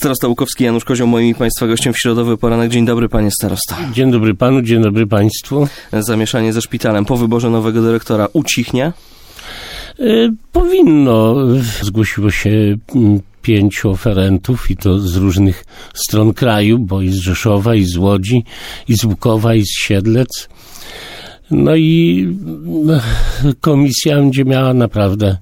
Starosta Łukowski Janusz Kozioł, moim i Państwa gościem w środowy poranek. Dzień dobry, panie starosto. Dzień dobry panu, dzień dobry państwu. Zamieszanie ze szpitalem po wyborze nowego dyrektora ucichnie? Powinno. Zgłosiło się 5 oferentów i to z różnych stron kraju, bo i z Rzeszowa, i z Łodzi, i z Łukowa, i z Siedlec. No i komisja będzie miała naprawdę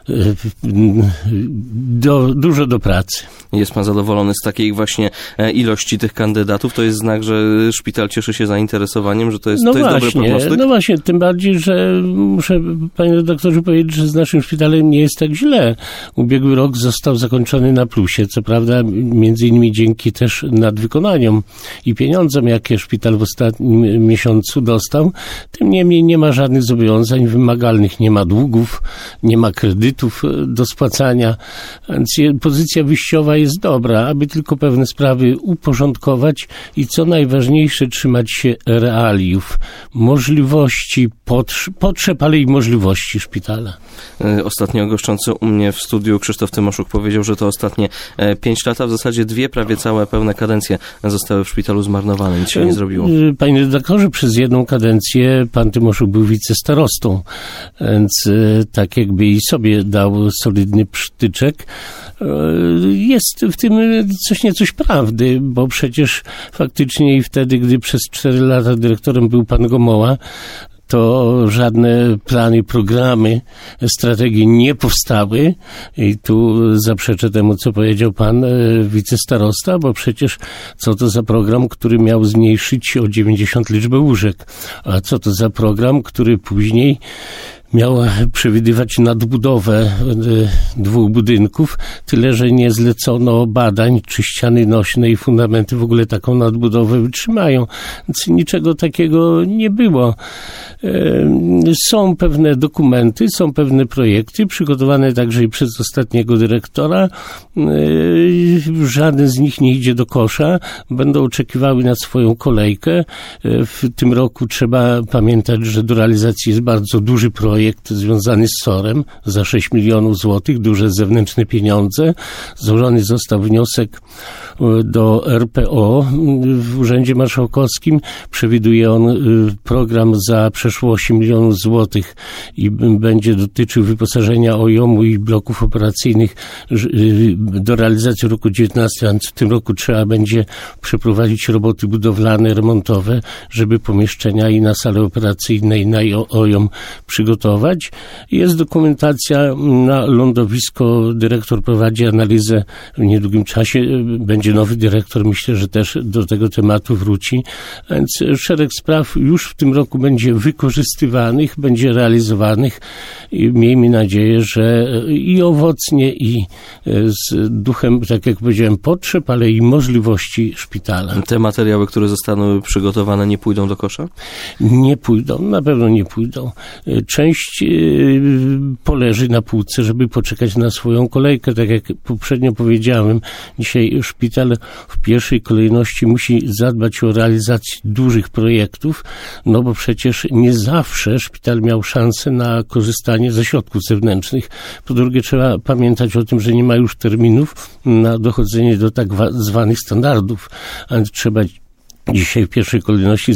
dużo do pracy. Jest pan zadowolony z takiej właśnie ilości tych kandydatów? To jest znak, że szpital cieszy się zainteresowaniem, że to jest dobry prognostyk? No właśnie, tym bardziej, że muszę, panie redaktorze, powiedzieć, że z naszym szpitalem nie jest tak źle. Ubiegły rok został zakończony na plusie, co prawda między innymi dzięki też nadwykonaniom i pieniądzom, jakie szpital w ostatnim miesiącu dostał. Tym niemniej nie ma żadnych zobowiązań wymagalnych, nie ma długów, nie ma kredytów do spłacania, więc pozycja wyjściowa jest dobra, aby tylko pewne sprawy uporządkować i co najważniejsze, trzymać się realiów, możliwości, potrzeb, ale i możliwości szpitala. Ostatnio goszczący u mnie w studiu Krzysztof Tymoszuk powiedział, że to ostatnie 5 lat, a w zasadzie 2 prawie całe pełne kadencje zostały w szpitalu zmarnowane. Nic się nie zrobiło. Panie redaktorze, przez 1 kadencję pan Tymoszuk był wicestarostą, więc tak jakby i sobie dał solidny przytyczek. Jest w tym coś prawdy, bo przecież faktycznie i wtedy, gdy przez 4 lata dyrektorem był pan Gomoła, to żadne plany, programy, strategie nie powstały i tu zaprzeczę temu, co powiedział pan wicestarosta, bo przecież co to za program, który miał zmniejszyć o 90 liczbę łóżek, a co to za program, który później miał przewidywać nadbudowę 2 budynków, tyle że nie zlecono badań, czy ściany nośne i fundamenty w ogóle taką nadbudowę wytrzymają. Więc niczego takiego nie było. Są pewne dokumenty, są pewne projekty przygotowane także i przez ostatniego dyrektora. Żaden z nich nie idzie do kosza. Będą oczekiwały na swoją kolejkę. W tym roku trzeba pamiętać, że do realizacji jest bardzo duży projekt związany z SOR-em za 6 milionów złotych, duże zewnętrzne pieniądze. Złożony został wniosek do RPO w Urzędzie Marszałkowskim. Przewiduje on program za przeszło 8 milionów złotych i będzie dotyczył wyposażenia OIOM-u i bloków operacyjnych do realizacji roku 2019, a w tym roku trzeba będzie przeprowadzić roboty budowlane, remontowe, żeby pomieszczenia i na salę operacyjne i na OIOM przygotować. Jest dokumentacja na lądowisko. Dyrektor prowadzi analizę w niedługim czasie. Będzie nowy dyrektor. Myślę, że też do tego tematu wróci. Więc szereg spraw już w tym roku będzie wykorzystywanych, będzie realizowanych i miejmy nadzieję, że i owocnie, i z duchem, tak jak powiedziałem, potrzeb, ale i możliwości szpitala. Te materiały, które zostaną przygotowane, nie pójdą do kosza? Nie pójdą, na pewno nie pójdą. Część poleży na półce, żeby poczekać na swoją kolejkę. Tak jak poprzednio powiedziałem, dzisiaj szpital w pierwszej kolejności musi zadbać o realizację dużych projektów, no bo przecież nie zawsze szpital miał szansę na korzystanie ze środków zewnętrznych. Po drugie, trzeba pamiętać o tym, że nie ma już terminów na dochodzenie do tak zwanych standardów, a trzeba dzisiaj w pierwszej kolejności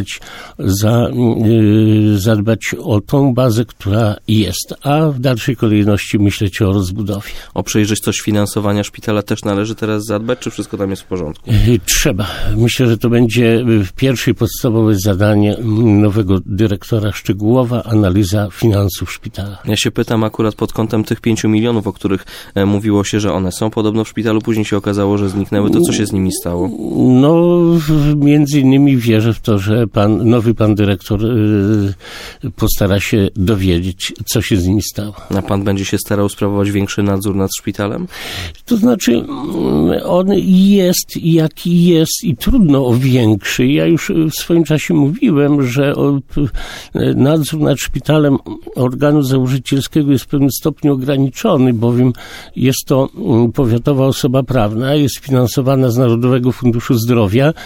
zadbać o tą bazę, która jest, a w dalszej kolejności myśleć o rozbudowie. O przejrzystość finansowania szpitala też należy teraz zadbać, czy wszystko tam jest w porządku? Trzeba. Myślę, że to będzie pierwsze i podstawowe zadanie nowego dyrektora, szczegółowa analiza finansów szpitala. Ja się pytam akurat pod kątem tych 5 milionów, o których mówiło się, że one są podobno w szpitalu, później się okazało, że zniknęły. To co się z nimi stało? No, między innymi wierzę w to, że nowy pan dyrektor postara się dowiedzieć, co się z nimi stało. A pan będzie się starał sprawować większy nadzór nad szpitalem? To znaczy, on jest jaki jest i trudno o większy. Ja już w swoim czasie mówiłem, że nadzór nad szpitalem organu założycielskiego jest w pewnym stopniu ograniczony, bowiem jest to powiatowa osoba prawna, jest finansowana z Narodowego Funduszu Zdrowia i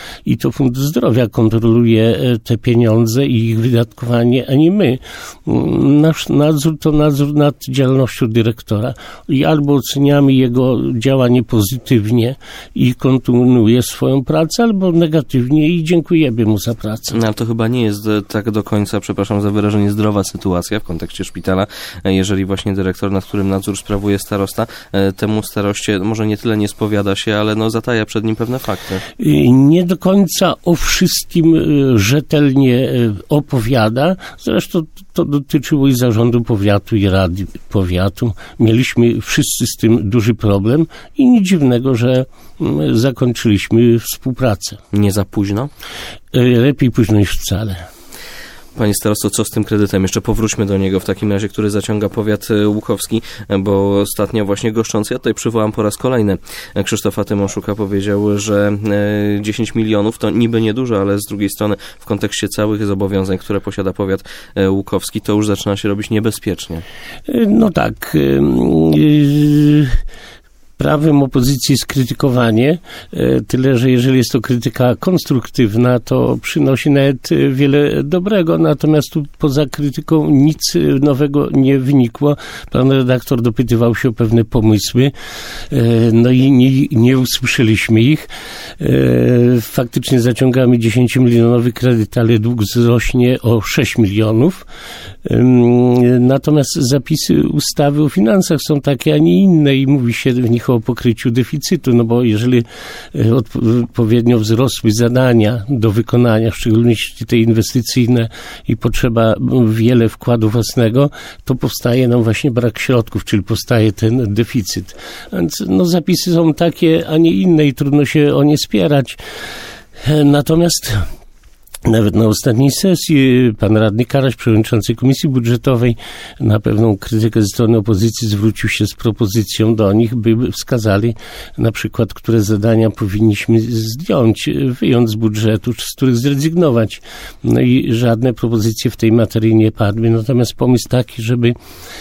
to Fundusz Zdrowia kontroluje te pieniądze i ich wydatkowanie, a nie my. Nasz nadzór to nadzór nad działalnością dyrektora i albo oceniamy jego działanie pozytywnie i kontynuuje swoją pracę, albo negatywnie i dziękujemy mu za pracę. No ale to chyba nie jest tak do końca, przepraszam za wyrażenie, zdrowa sytuacja w kontekście szpitala, jeżeli właśnie dyrektor, nad którym nadzór sprawuje starosta, temu staroście może nie tyle nie spowiada się, ale zataja przed nim pewne fakty. Nie do końca o wszystkim rzetelnie opowiada. Zresztą to dotyczyło i zarządu powiatu, i rady powiatu. Mieliśmy wszyscy z tym duży problem i nic dziwnego, że zakończyliśmy współpracę. Nie za późno? Lepiej późno niż wcale. Panie starosto, co z tym kredytem? Jeszcze powróćmy do niego w takim razie, który zaciąga powiat łukowski, bo ostatnio właśnie goszczący, ja tutaj przywołam po raz kolejny Krzysztofa Tymoszuka, powiedział, że 10 milionów to niby niedużo, ale z drugiej strony w kontekście całych zobowiązań, które posiada powiat łukowski, to już zaczyna się robić niebezpiecznie. No tak. Prawem opozycji jest krytykowanie, tyle że jeżeli jest to krytyka konstruktywna, to przynosi nawet wiele dobrego, natomiast tu poza krytyką nic nowego nie wynikło. Pan redaktor dopytywał się o pewne pomysły, no i nie usłyszeliśmy ich. Faktycznie zaciągamy 10-milionowy kredyt, ale dług wzrośnie o 6 milionów. Natomiast zapisy ustawy o finansach są takie, a nie inne i mówi się w nich o pokryciu deficytu, no bo jeżeli odpowiednio wzrosły zadania do wykonania, w szczególności te inwestycyjne i potrzeba wiele wkładu własnego, to powstaje nam właśnie brak środków, czyli powstaje ten deficyt. Więc zapisy są takie, a nie inne i trudno się o nie spierać. Natomiast nawet na ostatniej sesji pan radny Karaś, przewodniczący Komisji Budżetowej, na pewną krytykę ze strony opozycji zwrócił się z propozycją do nich, by wskazali na przykład, które zadania powinniśmy wyjąć z budżetu, z których zrezygnować. No i żadne propozycje w tej materii nie padły. Natomiast pomysł taki, żeby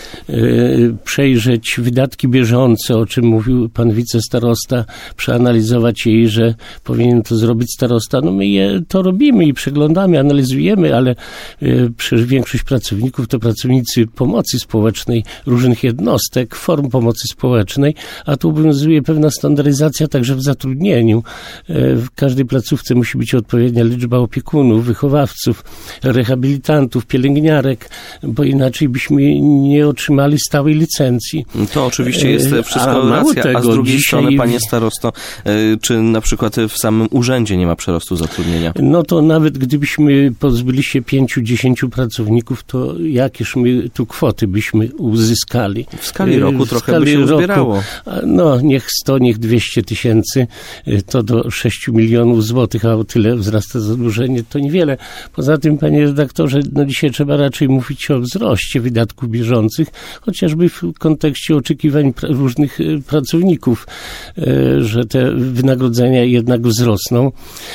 przejrzeć wydatki bieżące, o czym mówił pan wicestarosta, przeanalizować je i że powinien to zrobić starosta. No my to robimy i przeglądamy, analizujemy, ale przecież większość pracowników to pracownicy pomocy społecznej, różnych jednostek, form pomocy społecznej, a tu obowiązuje pewna standaryzacja także w zatrudnieniu. W każdej placówce musi być odpowiednia liczba opiekunów, wychowawców, rehabilitantów, pielęgniarek, bo inaczej byśmy nie otrzymali stałej licencji. To oczywiście jest wszystko racja, a z drugiej strony, panie starosto, czy na przykład w samym urzędzie nie ma przerostu zatrudnienia? No to nawet gdybyśmy pozbyli się 5-10 pracowników, to jakież my tu kwoty byśmy uzyskali? W skali roku trochę by się uzbierało. No niech 100, niech 200 tysięcy, to do 6 milionów złotych, a o tyle wzrasta zadłużenie, to niewiele. Poza tym, panie redaktorze, dzisiaj trzeba raczej mówić o wzroście wydatków bieżących, chociażby w kontekście oczekiwań różnych pracowników, że te wynagrodzenia jednak wzrosną.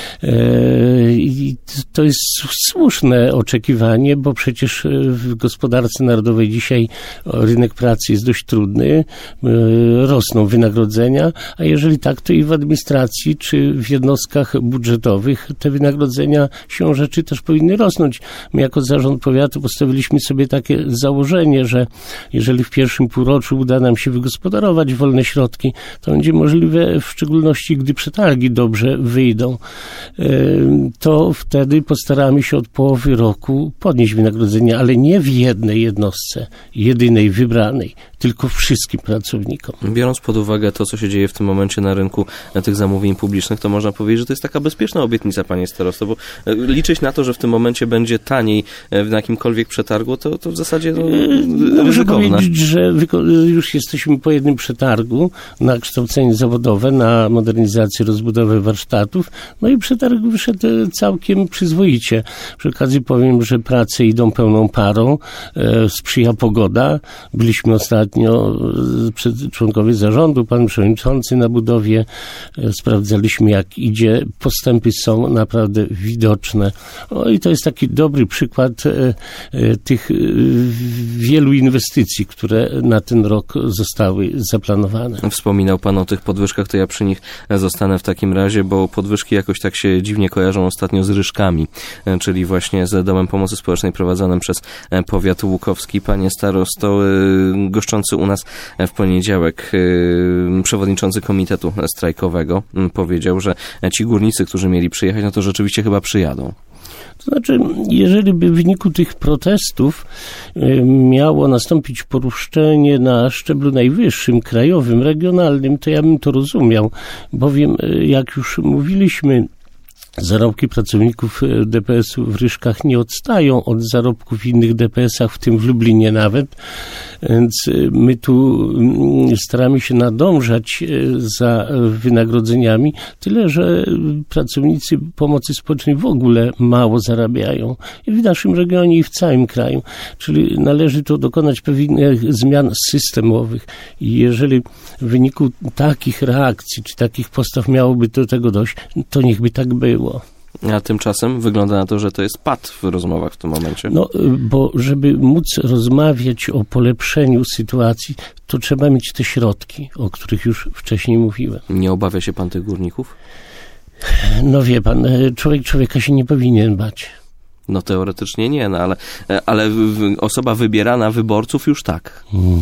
I to jest słuszne oczekiwanie, bo przecież w gospodarce narodowej dzisiaj rynek pracy jest dość trudny, rosną wynagrodzenia, a jeżeli tak, to i w administracji czy w jednostkach budżetowych te wynagrodzenia siłą rzeczy też powinny rosnąć. My jako zarząd powiatu postawiliśmy sobie takie założenie, że jeżeli w pierwszym półroczu uda nam się wygospodarować wolne środki, to będzie możliwe, w szczególności gdy przetargi dobrze wyjdą, to wtedy postaramy się od połowy roku podnieść wynagrodzenia, ale nie w jednej jednostce, jedynej, wybranej, tylko wszystkim pracownikom. Biorąc pod uwagę to, co się dzieje w tym momencie na rynku tych zamówień publicznych, to można powiedzieć, że to jest taka bezpieczna obietnica, panie starosto, bo liczyć na to, że w tym momencie będzie taniej na jakimkolwiek przetargu, to w zasadzie ryzykowne. Muszę powiedzieć, że już jesteśmy po jednym przetargu na kształcenie zawodowe, na modernizację, rozbudowę warsztatów, no i przetarg wyszedł całkiem przyzwoicie. Przy okazji powiem, że prace idą pełną parą, sprzyja pogoda. Byliśmy ostatnio, członkowie zarządu, pan przewodniczący na budowie, sprawdzaliśmy jak idzie. Postępy są naprawdę widoczne. I to jest taki dobry przykład tych wielu inwestycji, które na ten rok zostały zaplanowane. Wspominał pan o tych podwyżkach, to ja przy nich zostanę w takim razie, bo podwyżki jakoś tak się dziwnie kojarzą ostatnio z Ryszkami, czyli właśnie z Domem Pomocy Społecznej prowadzonym przez powiat łukowski. Panie starosto, goszczący u nas w poniedziałek przewodniczący komitetu strajkowego powiedział, że ci górnicy, którzy mieli przyjechać, no to rzeczywiście chyba przyjadą. To znaczy, jeżeli by w wyniku tych protestów miało nastąpić poruszenie na szczeblu najwyższym, krajowym, regionalnym, to ja bym to rozumiał, bowiem jak już mówiliśmy, zarobki pracowników DPS-u w Ryszkach nie odstają od zarobków w innych DPS-ach, w tym w Lublinie nawet, więc my tu staramy się nadążać za wynagrodzeniami, tyle że pracownicy pomocy społecznej w ogóle mało zarabiają i w naszym regionie i w całym kraju, czyli należy tu dokonać pewnych zmian systemowych i jeżeli w wyniku takich reakcji czy takich postaw miałoby do tego dojść, to niechby tak było. A tymczasem wygląda na to, że to jest pad w rozmowach w tym momencie. No, bo żeby móc rozmawiać o polepszeniu sytuacji, to trzeba mieć te środki, o których już wcześniej mówiłem. Nie obawia się pan tych górników? No wie pan, człowieka się nie powinien bać. No teoretycznie nie, no ale osoba wybierana wyborców już tak.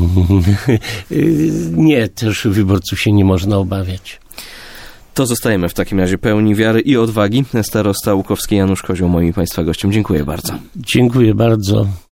Nie, też wyborców się nie można obawiać. To zostajemy w takim razie pełni wiary i odwagi. Starosta łukowski Janusz Kozioł, moim państwa gościem. Dziękuję bardzo. Dziękuję bardzo.